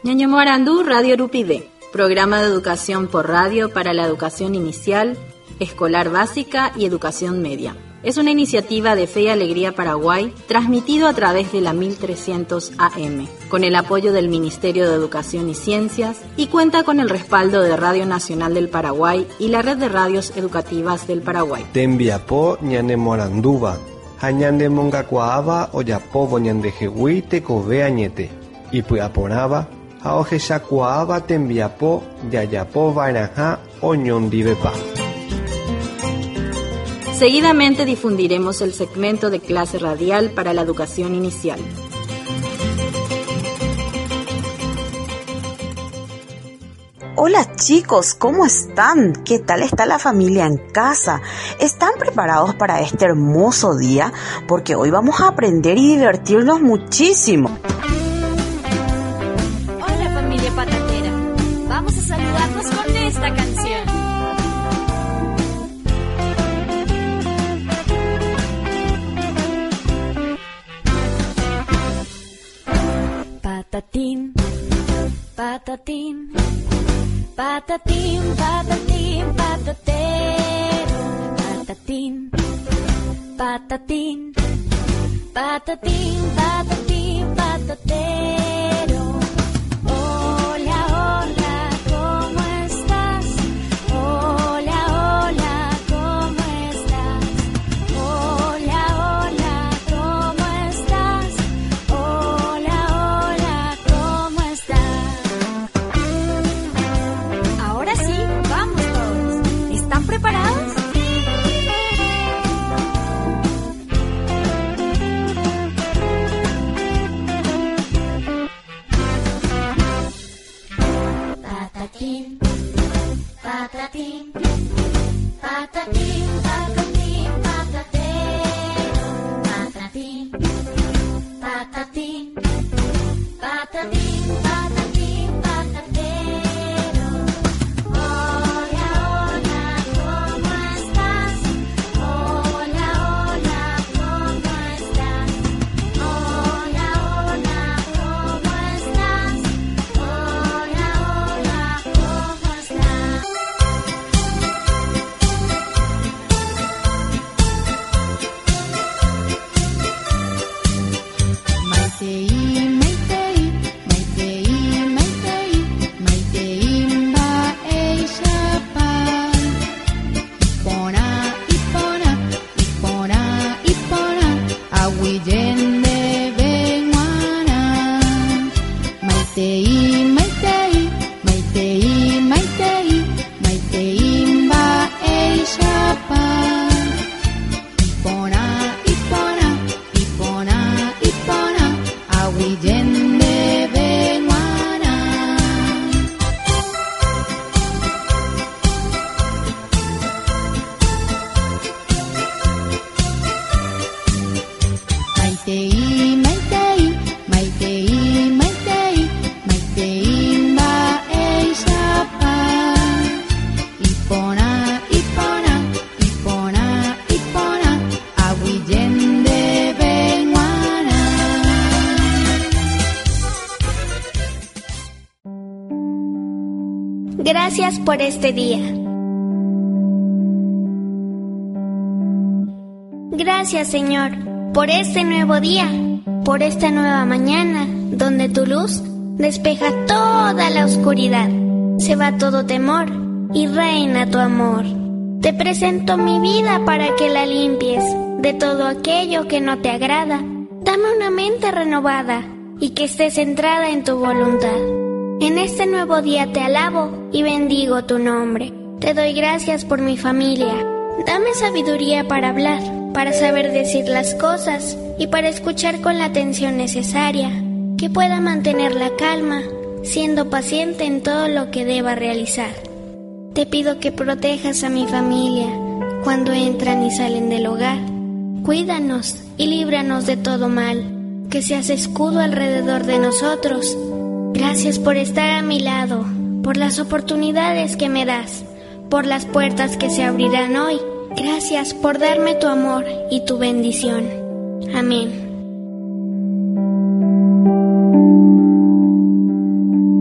Ñañomoarandú Radio Rupide, programa de educación por radio para la educación inicial, escolar básica y educación media. Es una iniciativa de Fe y Alegría Paraguay, transmitido a través de la 1300 AM, con el apoyo del Ministerio de Educación y Ciencias, y cuenta con el respaldo de Radio Nacional del Paraguay y la Red de Radios Educativas del Paraguay. Tembiapó ñanemoranduba, hañandemongacuaaba oyapobo ñandejehui tekove añete, y puyaporaba, haojeshakuaaba tembiapó yayapo vairajá oñondivepa. Seguidamente difundiremos el segmento de clase radial para la educación inicial. Hola chicos, ¿cómo están? ¿Qué tal está la familia en casa? ¿Están preparados para este hermoso día? Porque hoy vamos a aprender y divertirnos muchísimo. Hola familia patatera, vamos a saludarnos con esta canción. Patatín, patatín, patatín, patatín, patatero. Patatín, patatín, patatín, patatín, patatero. Hola, hola, ¿cómo estás? Hola, hola, ¿cómo estás? Hola, hola, ¿cómo estás? Hola, hola, ¿cómo estás? Ahora sí, vamos todos. ¿Están preparados? Patatín, patatín, patatín, patatín, patatero. Patatín, patatín, patatín, patatín, patatero. Hola, hola, ¿cómo estás? Hola, hola, ¿cómo estás? Hola, hola, ¿cómo estás? Hola, hola, ¿cómo estás? Gracias por este día. Gracias, Señor, por este nuevo día, por esta nueva mañana, donde tu luz despeja toda la oscuridad. Se va todo temor y reina tu amor. Te presento mi vida para que la limpies de todo aquello que no te agrada. Dame una mente renovada y que esté centrada en tu voluntad. En este nuevo día te alabo y bendigo tu nombre. Te doy gracias por mi familia. Dame sabiduría para hablar, para saber decir las cosas y para escuchar con la atención necesaria. Que pueda mantener la calma, siendo paciente en todo lo que deba realizar. Te pido que protejas a mi familia cuando entran y salen del hogar. Cuídanos y líbranos de todo mal. Que seas escudo alrededor de nosotros. Gracias por estar a mi lado, por las oportunidades que me das, por las puertas que se abrirán hoy. Gracias por darme tu amor y tu bendición. Amén.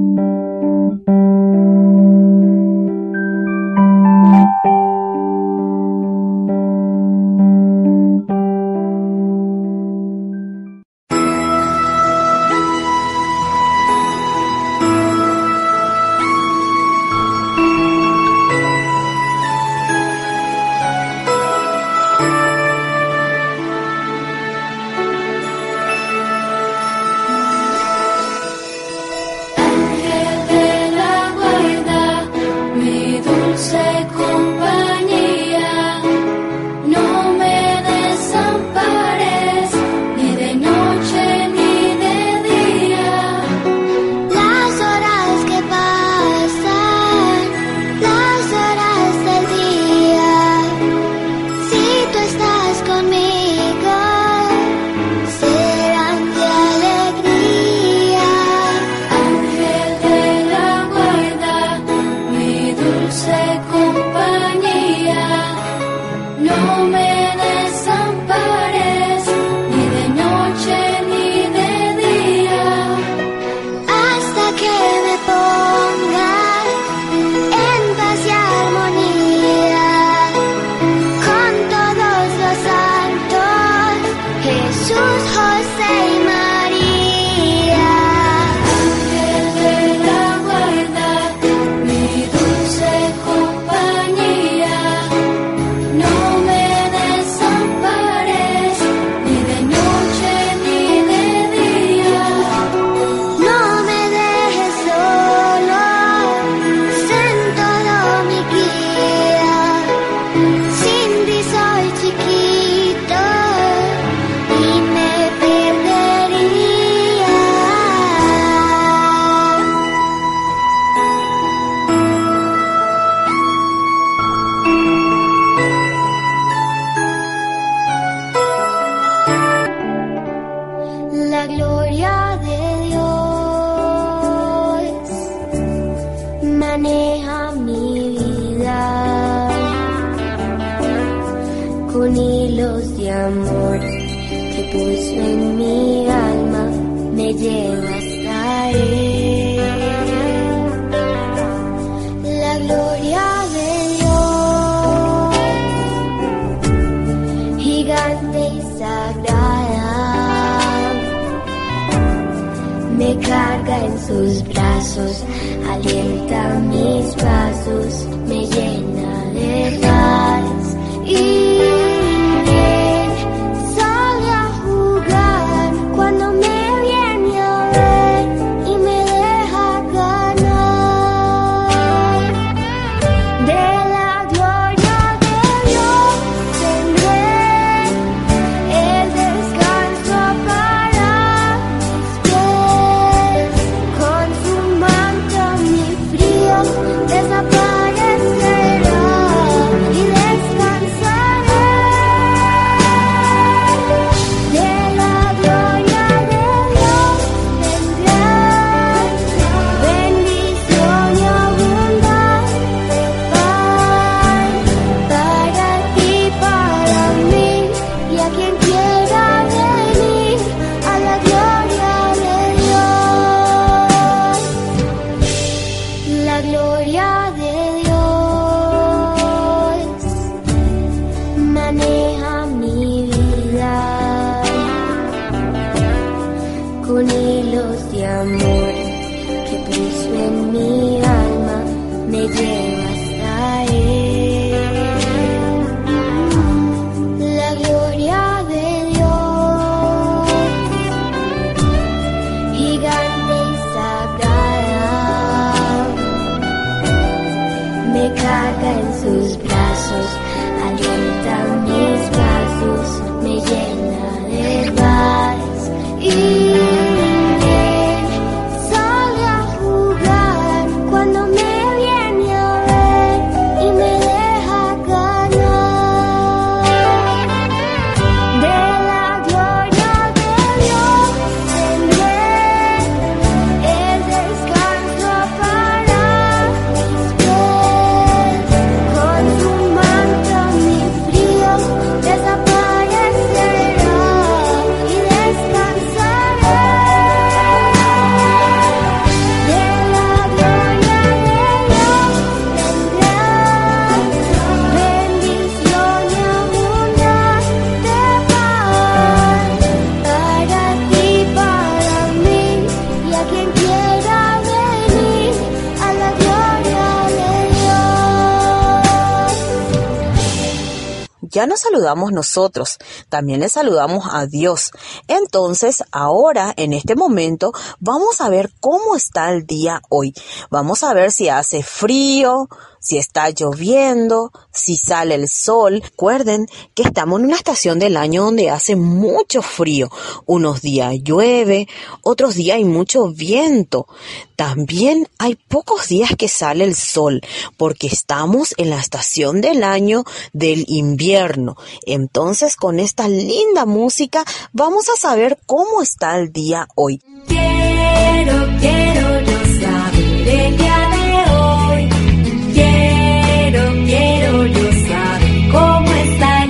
No me desampares, ni de noche ni de día, hasta que me ponga en paz y armonía con todos los santos, Jesús, José y María. Ángel de la guarda, mi dulce compañía, no me desampares, ni de noche ni de día. No me dejes solo, sé en todo mi guía. Sin ti soy chiquito y me perdería. La gloria de Dios maneja mi vida con hilos de amor que puso en mi alma, me lleva hasta Él. La gloria de Dios, gigante y sagrada, me carga en sus brazos, alienta mis pasos, me llena de paz. Y él sale a jugar cuando me viene a ver y me deja ganar. De la gloria de Dios tendré el descanso para mis pies. Con su manto mi frío desaparecerá y descansaré. De la gloria de Dios tendré bendición y abundante paz para ti, para mí y a quien quiera venir a la gloria de Dios. La gloria de Dios maneja mi vida con hilos de amor que puso en mi alma, me lleva hasta Él. La gloria de Dios, gigante y sagrada, me carga en sus brazos, alienta mis pasos, me llena de paz. Y él sale a jugar cuando me viene a ver y me deja ganar. De la gloria de Dios tendré el descanso para mis pies. Con su manto mi frío desaparecerá y descansaré. De la gloria de Dios tendré bendición y abundante paz para ti, para mí y a quien quiera venir a la gloria de Dios. Ya nos saludamos nosotros, también le saludamos a Dios. Entonces, ahora, en este momento, vamos a ver cómo está el día hoy. Vamos a ver si hace frío, si está lloviendo, si sale el sol. Recuerden que estamos en una estación del año donde hace mucho frío. Unos días llueve, otros días hay mucho viento. También hay pocos días que sale el sol, porque estamos en la estación del año del invierno. Entonces, con esta linda música, vamos a saber cómo está el día hoy. Quiero yo saber el día de hoy. Quiero yo saber cómo está el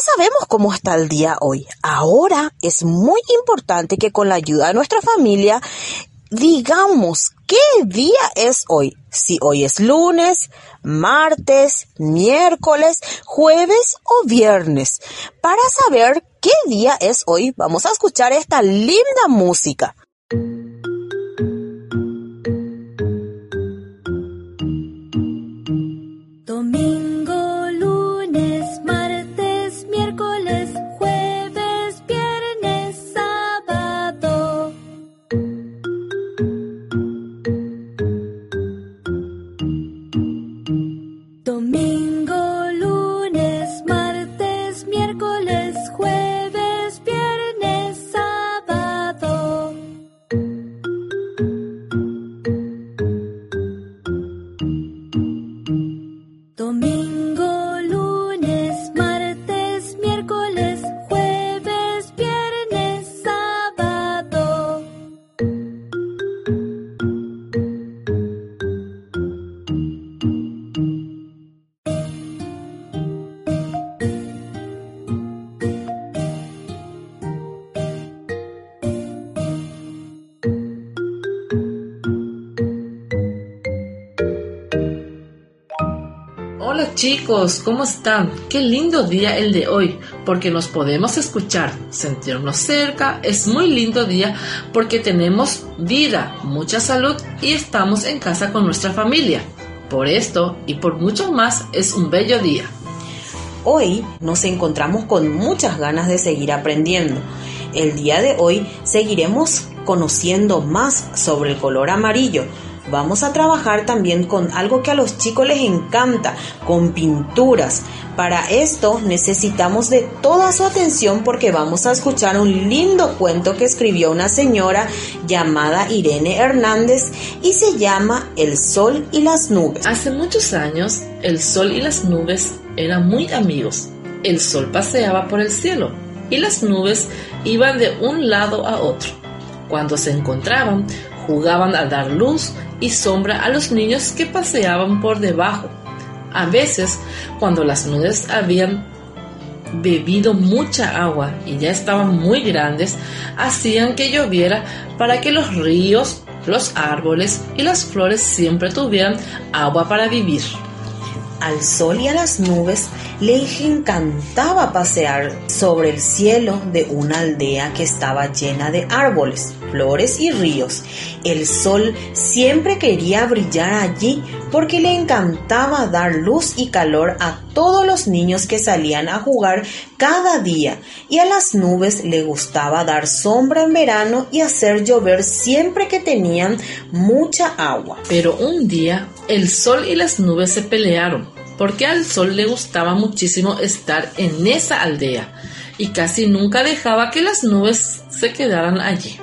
sabemos cómo está el día hoy. Ahora es muy importante que con la ayuda de nuestra familia digamos qué día es hoy. Si hoy es lunes, martes, miércoles, jueves o viernes. Para saber qué día es hoy, vamos a escuchar esta linda música. Domingo, lunes, martes, miércoles, jueves, viernes, sábado. Domingo, lunes, martes, miércoles, jueves, viernes, sábado. Domingo, lunes, martes, miércoles, jueves, viernes, sábado. Hola chicos, ¿cómo están? Qué lindo día el de hoy, porque nos podemos escuchar, sentirnos cerca. Es muy lindo día porque tenemos vida, mucha salud y estamos en casa con nuestra familia. Por esto y por mucho más es un bello día. Hoy nos encontramos con muchas ganas de seguir aprendiendo. El día de hoy seguiremos conociendo más sobre el color amarillo. Vamos a trabajar también con algo que a los chicos les encanta, con pinturas. Para esto necesitamos de toda su atención porque vamos a escuchar un lindo cuento que escribió una señora llamada Irene Hernández y se llama El sol y las nubes. Hace muchos años, el sol y las nubes eran muy amigos. El sol paseaba por el cielo y las nubes iban de un lado a otro. Cuando se encontraban, jugaban a dar luz y sombra a los niños que paseaban por debajo. A veces, cuando las nubes habían bebido mucha agua y ya estaban muy grandes, hacían que lloviera para que los ríos, los árboles y las flores siempre tuvieran agua para vivir. Al sol y a las nubes les encantaba pasear sobre el cielo de una aldea que estaba llena de árboles, flores y ríos. El sol siempre quería brillar allí porque le encantaba dar luz y calor a todos los niños que salían a jugar cada día, y a las nubes le gustaba dar sombra en verano y hacer llover siempre que tenían mucha agua. Pero un día el sol y las nubes se pelearon, porque al sol le gustaba muchísimo estar en esa aldea y casi nunca dejaba que las nubes se quedaran allí.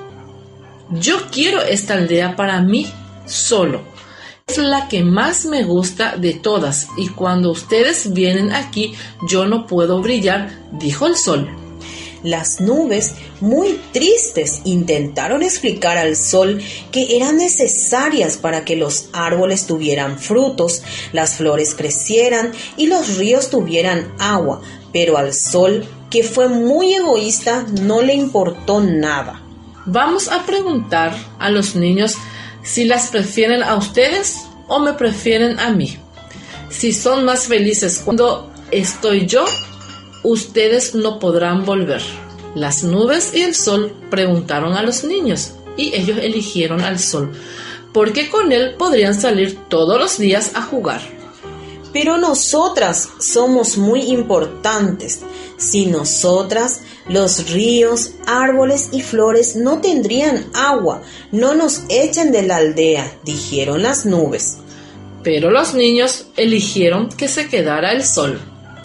Yo quiero esta aldea para mí solo. Es la que más me gusta de todas y cuando ustedes vienen aquí yo no puedo brillar, dijo el sol. Las nubes, muy tristes, intentaron explicar al sol que eran necesarias para que los árboles tuvieran frutos, las flores crecieran y los ríos tuvieran agua, pero al sol, que fue muy egoísta, no le importó nada. Vamos a preguntar a los niños si las prefieren a ustedes o me prefieren a mí. Si son más felices cuando estoy yo, ustedes no podrán volver. Las nubes y el sol preguntaron a los niños y ellos eligieron al sol, porque con él podrían salir todos los días a jugar. Pero nosotras somos muy importantes. Sin nosotras, los ríos, árboles y flores no tendrían agua. No nos echen de la aldea, dijeron las nubes. Pero los niños eligieron que se quedara el sol.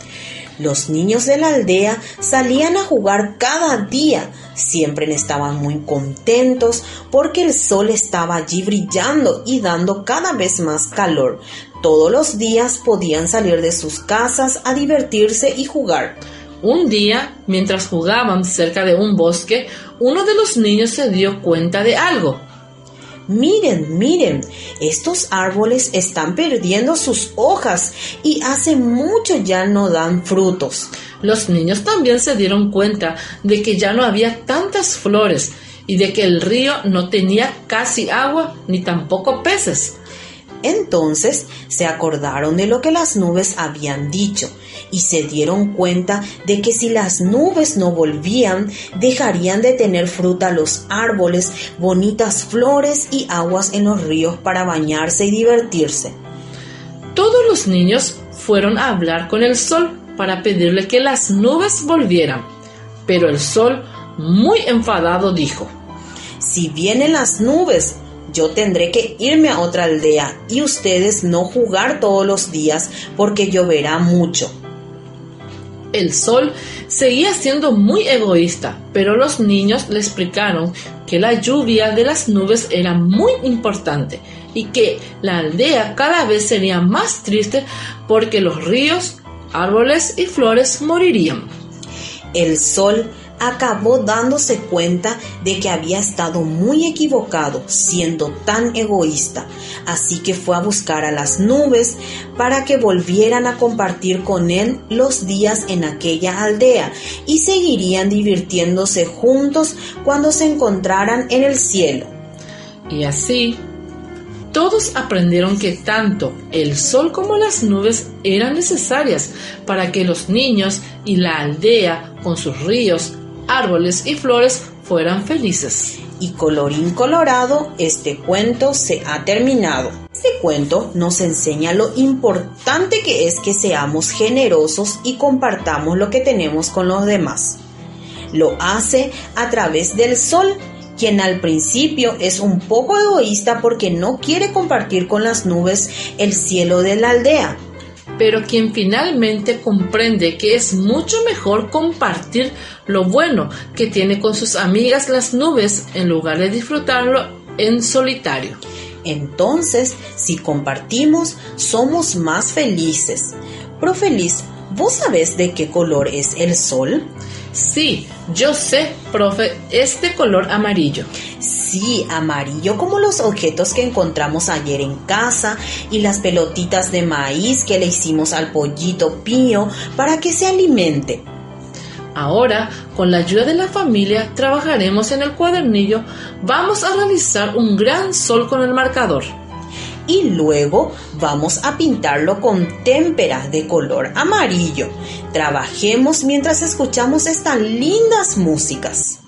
Los niños de la aldea salían a jugar cada día. Siempre estaban muy contentos porque el sol estaba allí brillando y dando cada vez más calor. Todos los días podían salir de sus casas a divertirse y jugar. Un día, mientras jugaban cerca de un bosque, uno de los niños se dio cuenta de algo. Miren, miren, estos árboles están perdiendo sus hojas y hace mucho ya no dan frutos. Los niños también se dieron cuenta de que ya no había tantas flores y de que el río no tenía casi agua ni tampoco peces. Entonces se acordaron de lo que las nubes habían dicho y se dieron cuenta de que si las nubes no volvían, dejarían de tener fruta los árboles, bonitas flores y aguas en los ríos para bañarse y divertirse. Todos los niños fueron a hablar con el sol para pedirle que las nubes volvieran, pero el sol, muy enfadado, dijo: si vienen las nubes, yo tendré que irme a otra aldea y ustedes no jugar todos los días porque lloverá mucho. El sol seguía siendo muy egoísta, pero los niños le explicaron que la lluvia de las nubes era muy importante y que la aldea cada vez sería más triste porque los ríos, árboles y flores morirían. El sol acabó dándose cuenta de que había estado muy equivocado siendo tan egoísta, así que fue a buscar a las nubes para que volvieran a compartir con él los días en aquella aldea y seguirían divirtiéndose juntos cuando se encontraran en el cielo. Y así, todos aprendieron que tanto el sol como las nubes eran necesarias para que los niños y la aldea, con sus ríos, árboles y flores, fueran felices. Y colorín colorado, este cuento se ha terminado. Este cuento nos enseña lo importante que es que seamos generosos y compartamos lo que tenemos con los demás. Lo hace a través del sol, quien al principio es un poco egoísta porque no quiere compartir con las nubes el cielo de la aldea. Pero quien finalmente comprende que es mucho mejor compartir lo bueno que tiene con sus amigas las nubes en lugar de disfrutarlo en solitario. Entonces, si compartimos, somos más felices. Profe Liz, ¿vos sabés de qué color es el sol? Sí, yo sé, profe, es de color amarillo. Sí, amarillo como los objetos que encontramos ayer en casa y las pelotitas de maíz que le hicimos al pollito Pío para que se alimente. Ahora, con la ayuda de la familia, trabajaremos en el cuadernillo. Vamos a realizar un gran sol con el marcador. Y luego vamos a pintarlo con témperas de color amarillo. Trabajemos mientras escuchamos estas lindas músicas.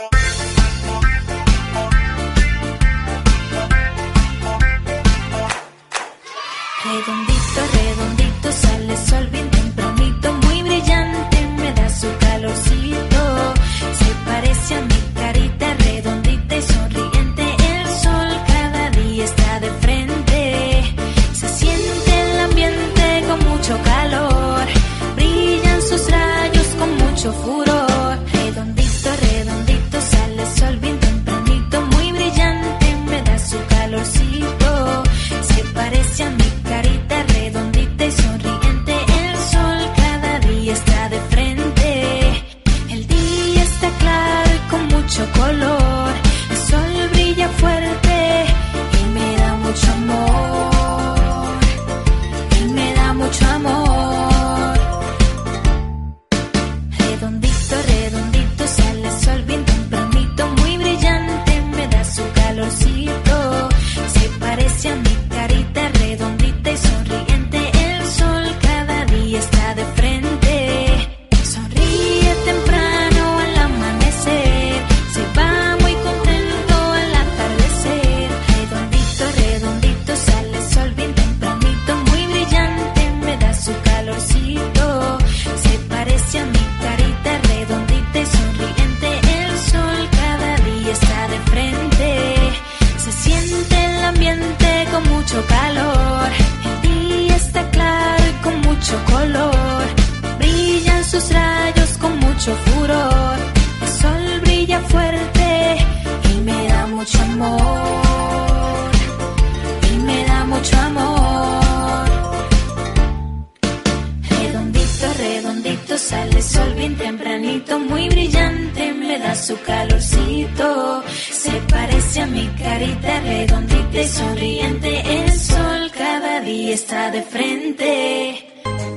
Redondito, redondito, sale el sol bien tempranito, muy brillante, me da su calorcito. Se parece a mi carita, redondita y sonriente. El sol cada día está de frente. Se siente el ambiente con mucho calor. Brillan sus rayos con mucho furor. Redondito, redondito, sale el sol bien tempranito, muy brillante, me da su calorcito. Se parece a mi carita redondita y sonriente. El sol cada día está de frente. El día está claro y con mucho color. redondito, sale sol bien tempranito, muy brillante, me da su calorcito. Se parece a mi carita redondita y sonriente, el sol cada día está de frente.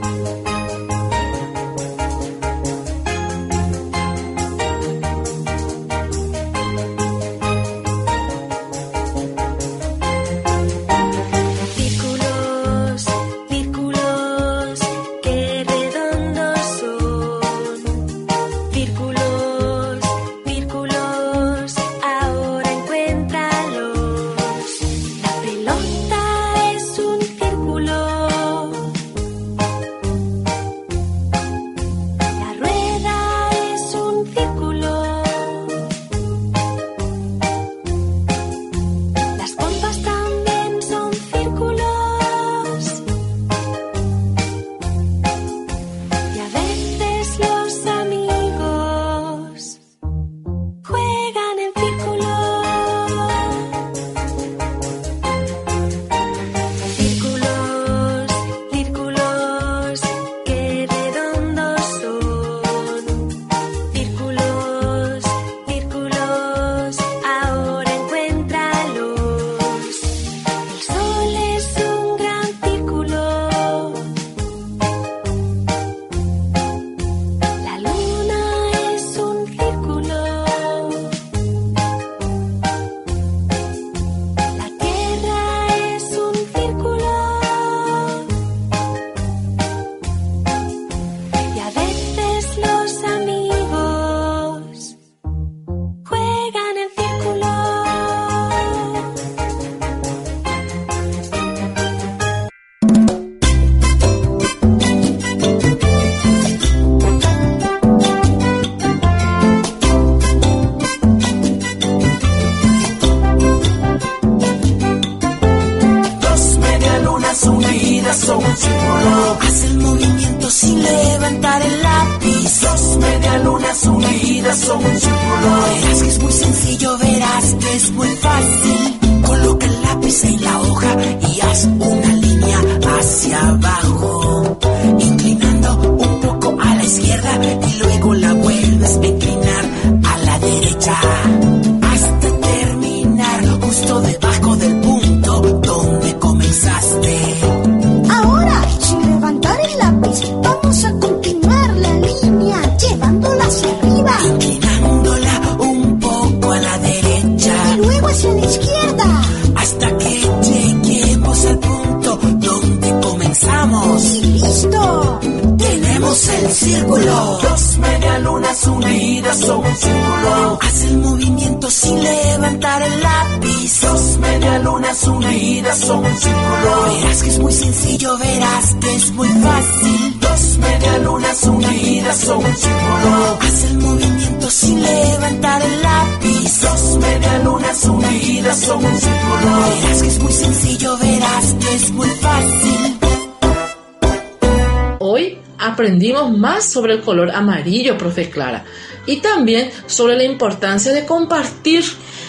Aprendimos más sobre el color amarillo, profe Clara, y también sobre la importancia de compartir.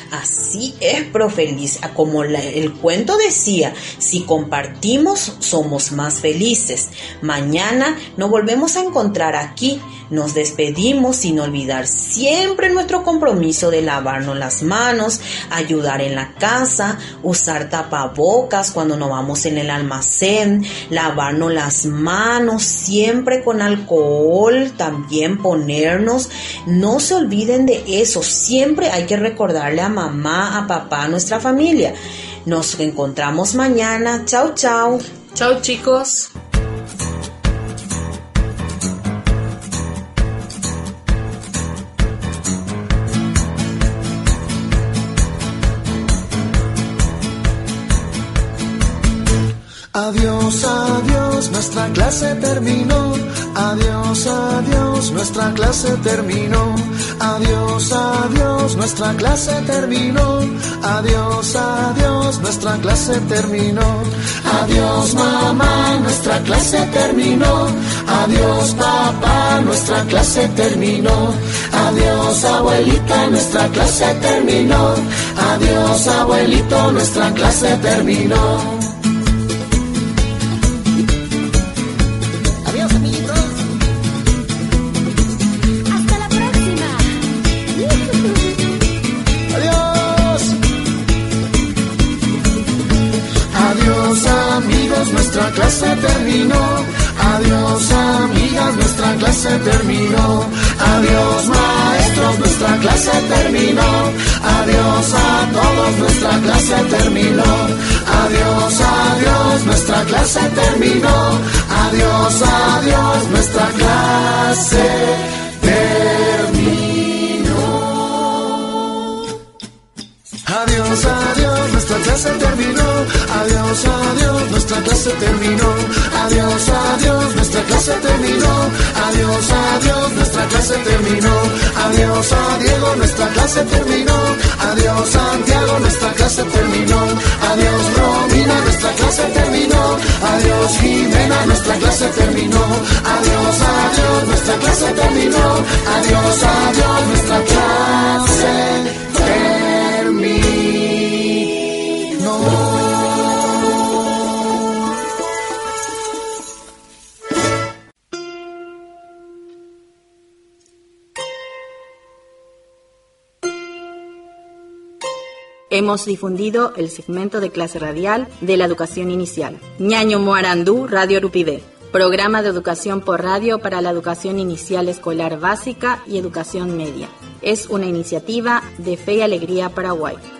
Así es, profe Liz, como el cuento decía, si compartimos somos más felices. Mañana nos volvemos a encontrar aquí. Nos despedimos sin olvidar siempre nuestro compromiso de lavarnos las manos, ayudar en la casa, usar tapabocas cuando nos vamos en el almacén, lavarnos las manos siempre con alcohol, también ponernos. No se olviden de eso, siempre hay que recordarle a mamá, a papá, a nuestra familia. Nos encontramos mañana. Chau, chau. Chau, chicos. Adiós, adiós, nuestra clase terminó. Adiós, adiós, nuestra clase terminó. Adiós, adiós, nuestra clase terminó. Adiós, adiós, nuestra clase terminó. Adiós, mamá, nuestra clase terminó. Adiós, papá, nuestra clase terminó. Adiós, abuelita, nuestra clase terminó. Adiós, abuelito, nuestra clase terminó. nuestra clase terminó. Adiós amigas, nuestra clase terminó. Adiós maestros, nuestra clase terminó. Adiós a todos, nuestra clase terminó. Adiós, adiós, nuestra clase terminó. Adiós, adiós, nuestra clase terminó. Adiós, adiós, nuestra clase terminó. Adiós, adiós, nuestra clase terminó. Adiós, adiós, nuestra clase terminó. Adiós, adiós, nuestra clase terminó. Adiós a Diego, nuestra clase terminó. Adiós Santiago, nuestra clase terminó. Adiós Romina, nuestra clase terminó. Adiós Jimena, nuestra clase terminó. Adiós, adiós, nuestra clase terminó. Adiós, adiós, nuestra clase terminó. Hemos difundido el segmento de clase radial de la educación inicial. Ñaño Moarandú, Radio Rupidé. Programa de educación por radio para la educación inicial escolar básica y educación media. Es una iniciativa de Fe y Alegría Paraguay.